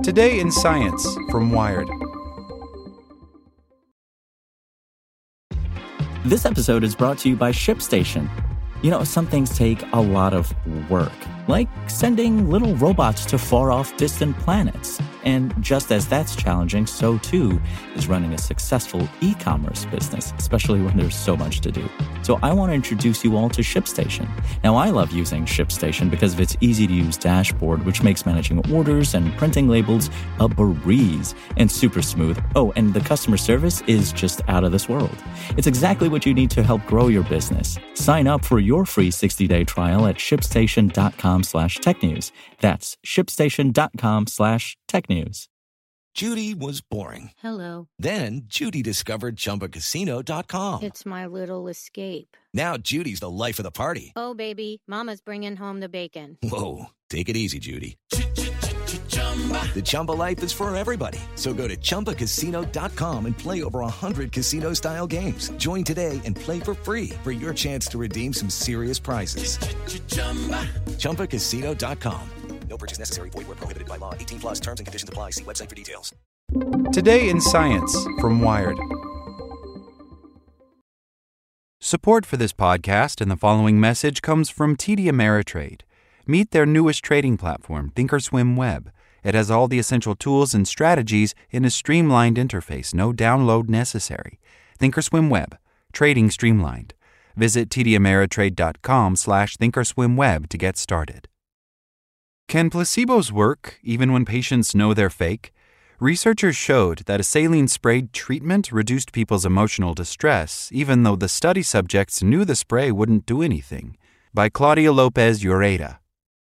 Today in Science from Wired. This episode is brought to you by ShipStation. You know, some things take a lot of work, like sending little robots to far-off distant planets. And just as that's challenging, so too is running a successful e-commerce business, especially when there's so much to do. So I want to introduce you all to ShipStation. Now, I love using ShipStation because of its easy-to-use dashboard, which makes managing orders and printing labels a breeze and super smooth. Oh, and the customer service is just out of this world. It's exactly what you need to help grow your business. Sign up for your free 60-day trial at shipstation.com/technews. That's shipstation.com/technews. Judy was boring. Hello. Then Judy discovered ChumbaCasino.com. It's my little escape. Now Judy's the life of the party. Oh, baby, mama's bringing home the bacon. Whoa, take it easy, Judy. The Chumba life is for everybody. So go to ChumbaCasino.com and play over 100 casino-style games. Join today and play for free for your chance to redeem some serious prizes. ChumbaCasino.com. No purchase necessary. Void where prohibited by law. 18+ terms and conditions apply. See website for details. Today in Science from Wired. Support for this podcast and the following message comes from TD Ameritrade. Meet their newest trading platform, thinkorswim Web. It has all the essential tools and strategies in a streamlined interface, no download necessary. thinkorswim Web, trading streamlined. Visit tdameritrade.com/thinkorswimweb to get started. Can placebos work even when patients know they're fake? Researchers showed that a saline-sprayed treatment reduced people's emotional distress, even though the study subjects knew the spray wouldn't do anything. By Claudia Lopez Ureta.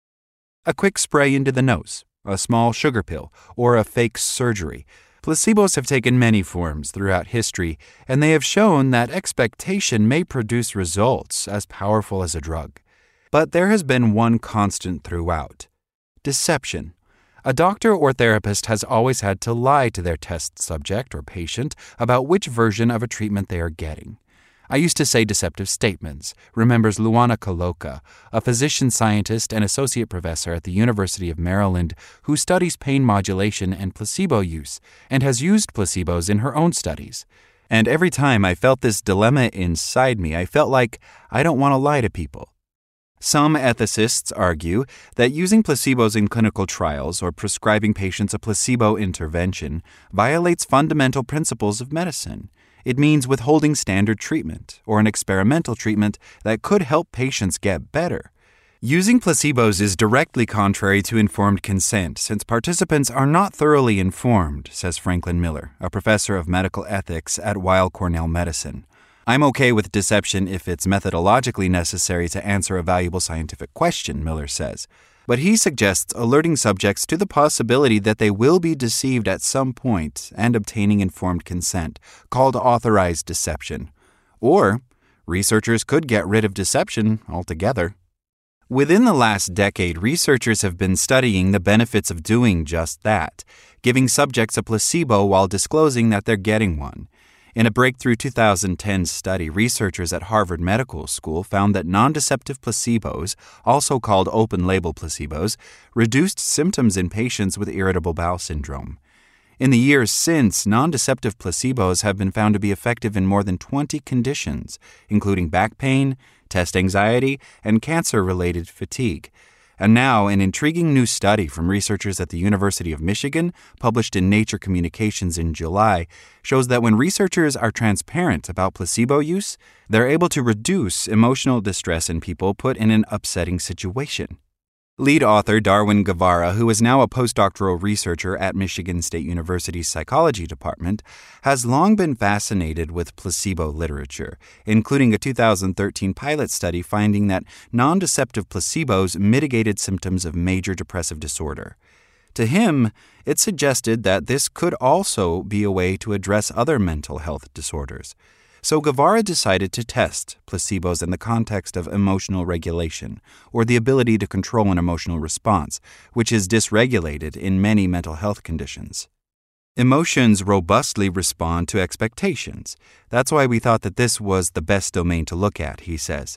A quick spray into the nose, a small sugar pill, or a fake surgery. Placebos have taken many forms throughout history, and they have shown that expectation may produce results as powerful as a drug. But there has been one constant throughout. Deception. A doctor or therapist has always had to lie to their test subject or patient about which version of a treatment they are getting. I used to say deceptive statements, remembers Luana Kaloka, a physician scientist and associate professor at the University of Maryland who studies pain modulation and placebo use and has used placebos in her own studies. And every time I felt this dilemma inside me, I felt like I don't want to lie to people. Some ethicists argue that using placebos in clinical trials or prescribing patients a placebo intervention violates fundamental principles of medicine. It means withholding standard treatment or an experimental treatment that could help patients get better. Using placebos is directly contrary to informed consent since participants are not thoroughly informed, says Franklin Miller, a professor of medical ethics at Weill Cornell Medicine. I'm okay with deception if it's methodologically necessary to answer a valuable scientific question, Miller says. But he suggests alerting subjects to the possibility that they will be deceived at some point and obtaining informed consent, called authorized deception. Or researchers could get rid of deception altogether. Within the last decade, researchers have been studying the benefits of doing just that, giving subjects a placebo while disclosing that they're getting one. In a breakthrough 2010 study, researchers at Harvard Medical School found that non-deceptive placebos, also called open-label placebos, reduced symptoms in patients with irritable bowel syndrome. In the years since, non-deceptive placebos have been found to be effective in more than 20 conditions, including back pain, test anxiety, and cancer-related fatigue. And now, an intriguing new study from researchers at the University of Michigan, published in Nature Communications in July, shows that when researchers are transparent about placebo use, they're able to reduce emotional distress in people put in an upsetting situation. Lead author Darwin Guevara, who is now a postdoctoral researcher at Michigan State University's psychology department, has long been fascinated with placebo literature, including a 2013 pilot study finding that non-deceptive placebos mitigated symptoms of major depressive disorder. To him, it suggested that this could also be a way to address other mental health disorders. So Guevara decided to test placebos in the context of emotional regulation, or the ability to control an emotional response, which is dysregulated in many mental health conditions. Emotions robustly respond to expectations. That's why we thought that this was the best domain to look at, he says.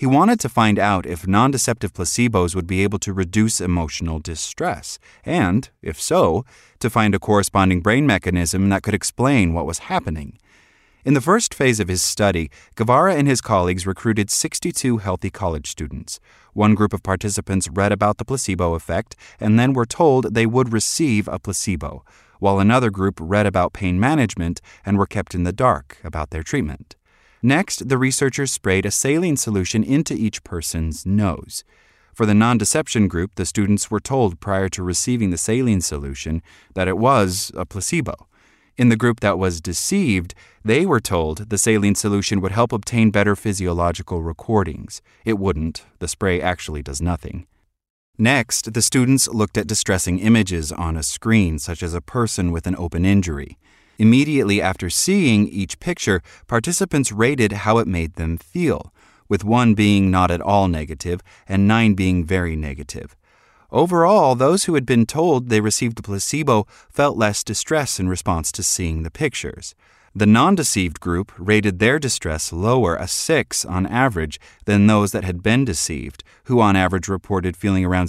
He wanted to find out if non-deceptive placebos would be able to reduce emotional distress, and, if so, to find a corresponding brain mechanism that could explain what was happening. In the first phase of his study, Guevara and his colleagues recruited 62 healthy college students. One group of participants read about the placebo effect and then were told they would receive a placebo, while another group read about pain management and were kept in the dark about their treatment. Next, the researchers sprayed a saline solution into each person's nose. For the non-deception group, the students were told prior to receiving the saline solution that it was a placebo. In the group that was deceived, they were told the saline solution would help obtain better physiological recordings. It wouldn't. The spray actually does nothing. Next, the students looked at distressing images on a screen, such as a person with an open injury. Immediately after seeing each picture, participants rated how it made them feel, with 1 being not at all negative and 9 being very negative. Overall, those who had been told they received a placebo felt less distress in response to seeing the pictures. The non-deceived group rated their distress lower, a 6 on average, than those that had been deceived, who on average reported feeling around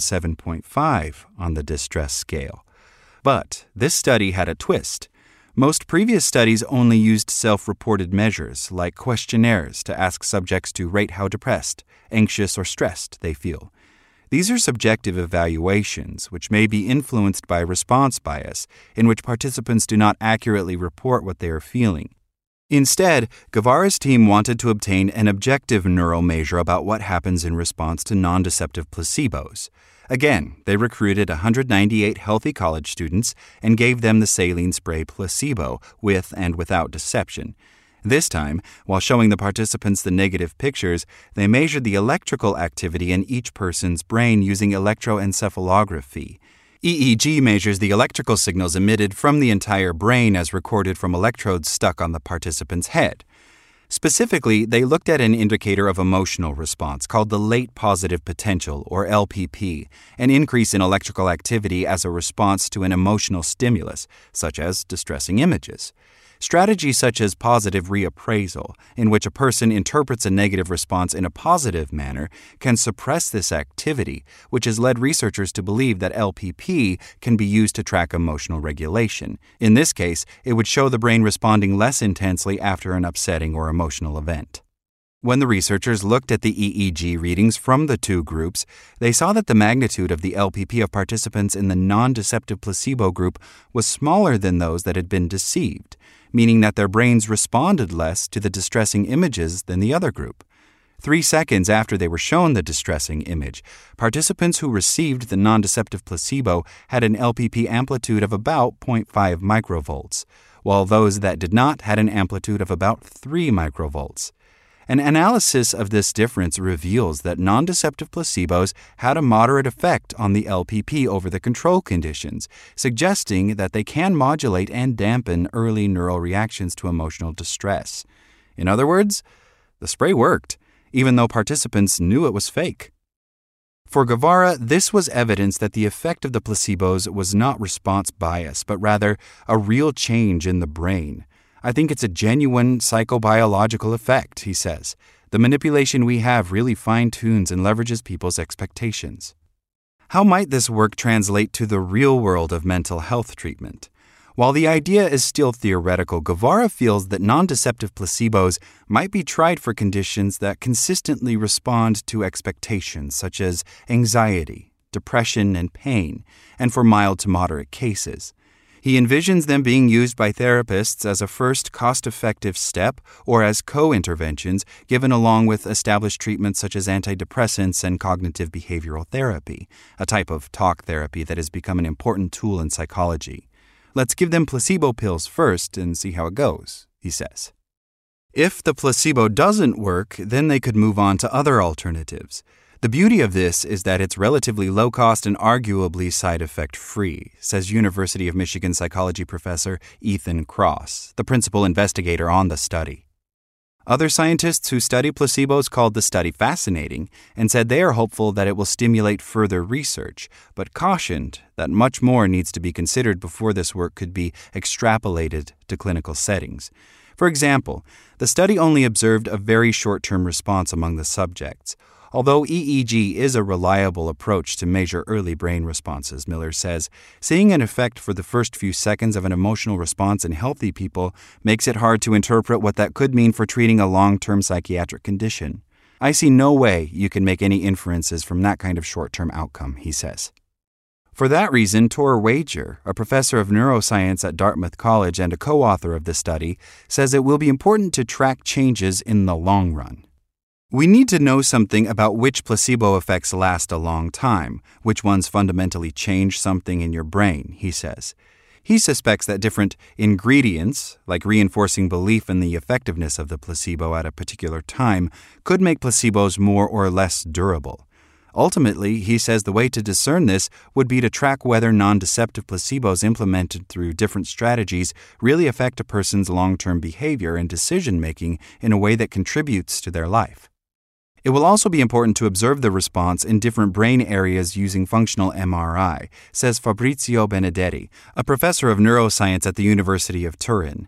7.5 on the distress scale. But this study had a twist. Most previous studies only used self-reported measures, like questionnaires, to ask subjects to rate how depressed, anxious, or stressed they feel. These are subjective evaluations, which may be influenced by response bias, in which participants do not accurately report what they are feeling. Instead, Guevara's team wanted to obtain an objective neural measure about what happens in response to non-deceptive placebos. Again, they recruited 198 healthy college students and gave them the saline spray placebo, with and without deception. This time, while showing the participants the negative pictures, they measured the electrical activity in each person's brain using electroencephalography. EEG measures the electrical signals emitted from the entire brain as recorded from electrodes stuck on the participant's head. Specifically, they looked at an indicator of emotional response called the late positive potential, or LPP, an increase in electrical activity as a response to an emotional stimulus, such as distressing images. Strategies such as positive reappraisal, in which a person interprets a negative response in a positive manner, can suppress this activity, which has led researchers to believe that LPP can be used to track emotional regulation. In this case, it would show the brain responding less intensely after an upsetting or emotional event. When the researchers looked at the EEG readings from the two groups, they saw that the magnitude of the LPP of participants in the non-deceptive placebo group was smaller than those that had been deceived, meaning that their brains responded less to the distressing images than the other group. 3 seconds after they were shown the distressing image, participants who received the non-deceptive placebo had an LPP amplitude of about 0.5 microvolts, while those that did not had an amplitude of about 3 microvolts. An analysis of this difference reveals that non-deceptive placebos had a moderate effect on the LPP over the control conditions, suggesting that they can modulate and dampen early neural reactions to emotional distress. In other words, the spray worked, even though participants knew it was fake. For Guevara, this was evidence that the effect of the placebos was not response bias, but rather a real change in the brain. I think it's a genuine psychobiological effect, he says. The manipulation we have really fine-tunes and leverages people's expectations. How might this work translate to the real world of mental health treatment? While the idea is still theoretical, Guevara feels that non-deceptive placebos might be tried for conditions that consistently respond to expectations, such as anxiety, depression, and pain, and for mild to moderate cases. He envisions them being used by therapists as a first cost-effective step or as co-interventions given along with established treatments such as antidepressants and cognitive behavioral therapy, a type of talk therapy that has become an important tool in psychology. Let's give them placebo pills first and see how it goes, he says. If the placebo doesn't work, then they could move on to other alternatives. The beauty of this is that it's relatively low cost and arguably side effect free, says University of Michigan psychology professor Ethan Kross, the principal investigator on the study. Other scientists who study placebos called the study fascinating and said they are hopeful that it will stimulate further research, but cautioned that much more needs to be considered before this work could be extrapolated to clinical settings. For example, the study only observed a very short-term response among the subjects. Although EEG is a reliable approach to measure early brain responses, Miller says, seeing an effect for the first few seconds of an emotional response in healthy people makes it hard to interpret what that could mean for treating a long-term psychiatric condition. I see no way you can make any inferences from that kind of short-term outcome, he says. For that reason, Tor Wager, a professor of neuroscience at Dartmouth College and a co-author of the study, says it will be important to track changes in the long run. We need to know something about which placebo effects last a long time, which ones fundamentally change something in your brain, he says. He suspects that different ingredients, like reinforcing belief in the effectiveness of the placebo at a particular time, could make placebos more or less durable. Ultimately, he says the way to discern this would be to track whether non-deceptive placebos implemented through different strategies really affect a person's long-term behavior and decision-making in a way that contributes to their life. It will also be important to observe the response in different brain areas using functional MRI, says Fabrizio Benedetti, a professor of neuroscience at the University of Turin.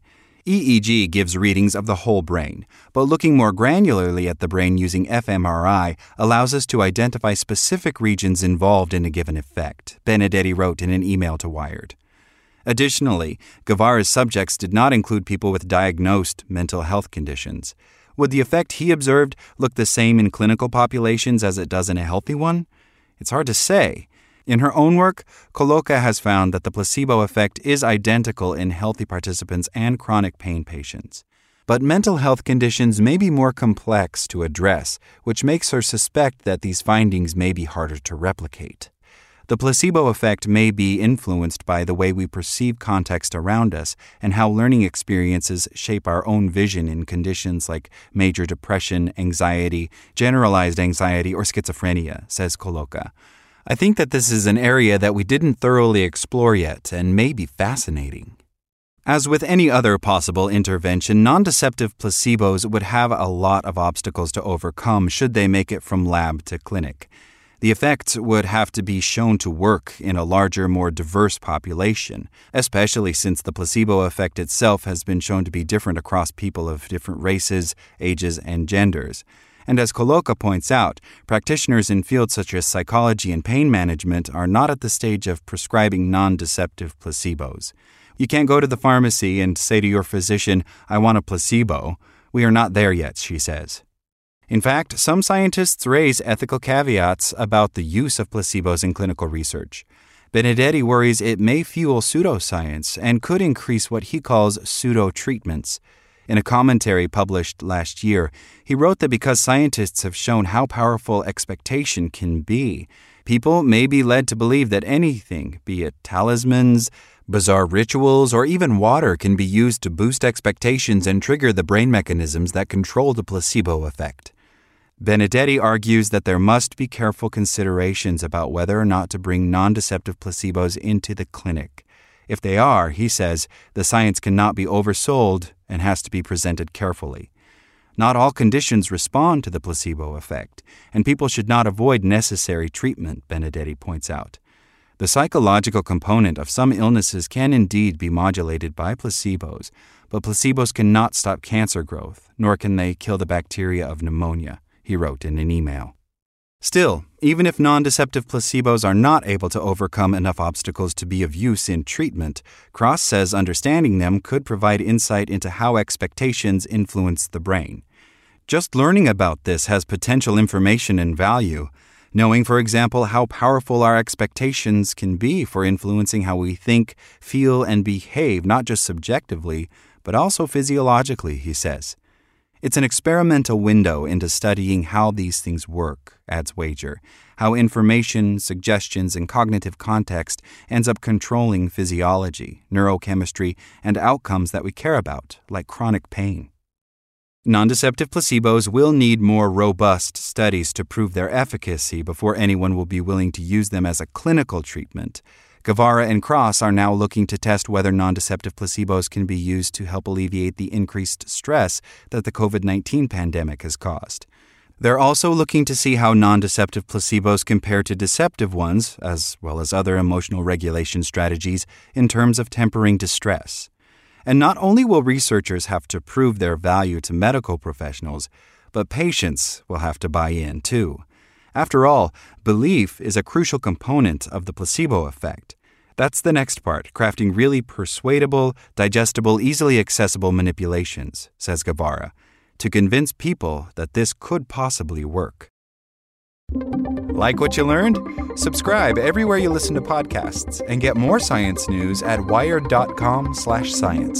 EEG gives readings of the whole brain, but looking more granularly at the brain using fMRI allows us to identify specific regions involved in a given effect, Benedetti wrote in an email to Wired. Additionally, Guevara's subjects did not include people with diagnosed mental health conditions. Would the effect he observed look the same in clinical populations as it does in a healthy one? It's hard to say. In her own work, Coloca has found that the placebo effect is identical in healthy participants and chronic pain patients. But mental health conditions may be more complex to address, which makes her suspect that these findings may be harder to replicate. The placebo effect may be influenced by the way we perceive context around us and how learning experiences shape our own vision in conditions like major depression, anxiety, generalized anxiety, or schizophrenia, says Coloca. I think that this is an area that we didn't thoroughly explore yet and may be fascinating. As with any other possible intervention, non-deceptive placebos would have a lot of obstacles to overcome should they make it from lab to clinic. The effects would have to be shown to work in a larger, more diverse population, especially since the placebo effect itself has been shown to be different across people of different races, ages, and genders. And as Coloca points out, practitioners in fields such as psychology and pain management are not at the stage of prescribing non-deceptive placebos. You can't go to the pharmacy and say to your physician, "I want a placebo." We are not there yet, she says. In fact, some scientists raise ethical caveats about the use of placebos in clinical research. Benedetti worries it may fuel pseudoscience and could increase what he calls pseudo-treatments. In a commentary published last year, he wrote that because scientists have shown how powerful expectation can be, people may be led to believe that anything, be it talismans, bizarre rituals, or even water, can be used to boost expectations and trigger the brain mechanisms that control the placebo effect. Benedetti argues that there must be careful considerations about whether or not to bring non-deceptive placebos into the clinic. If they are, he says, the science cannot be oversold and has to be presented carefully. Not all conditions respond to the placebo effect, and people should not avoid necessary treatment, Benedetti points out. The psychological component of some illnesses can indeed be modulated by placebos, but placebos cannot stop cancer growth, nor can they kill the bacteria of pneumonia, he wrote in an email. Still, even if non-deceptive placebos are not able to overcome enough obstacles to be of use in treatment, Cross says understanding them could provide insight into how expectations influence the brain. Just learning about this has potential information and value. Knowing, for example, how powerful our expectations can be for influencing how we think, feel, and behave, not just subjectively, but also physiologically, he says. It's an experimental window into studying how these things work, adds Wager, how information, suggestions, and cognitive context ends up controlling physiology, neurochemistry, and outcomes that we care about, like chronic pain. Non-deceptive placebos will need more robust studies to prove their efficacy before anyone will be willing to use them as a clinical treatment. Guevara and Cross are now looking to test whether non-deceptive placebos can be used to help alleviate the increased stress that the COVID-19 pandemic has caused. They're also looking to see how non-deceptive placebos compare to deceptive ones, as well as other emotional regulation strategies, in terms of tempering distress. And not only will researchers have to prove their value to medical professionals, but patients will have to buy in, too. After all, belief is a crucial component of the placebo effect. That's the next part, crafting really persuadable, digestible, easily accessible manipulations, says Guevara, to convince people that this could possibly work. Like what you learned? Subscribe everywhere you listen to podcasts and get more science news at wired.com/science.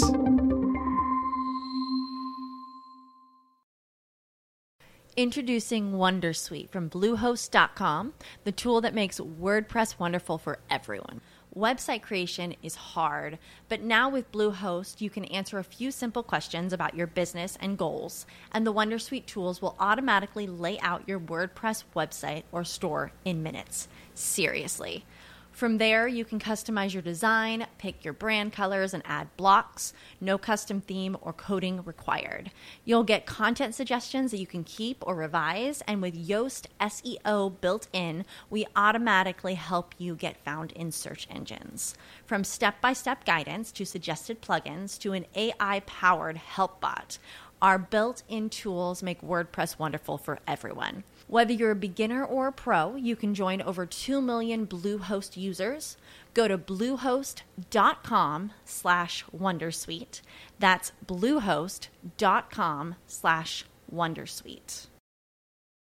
Introducing Wondersuite from Bluehost.com, the tool that makes WordPress wonderful for everyone. Website creation is hard, but now with Bluehost, you can answer a few simple questions about your business and goals, and the Wondersuite tools will automatically lay out your WordPress website or store in minutes. Seriously. From there, you can customize your design, pick your brand colors, and add blocks. No custom theme or coding required. You'll get content suggestions that you can keep or revise, and with Yoast SEO built in, we automatically help you get found in search engines. From step-by-step guidance to suggested plugins to an AI-powered help bot, our built-in tools make WordPress wonderful for everyone. Whether you're a beginner or a pro, you can join over 2 million Bluehost users. Go to bluehost.com/wondersuite. That's bluehost.com/wondersuite.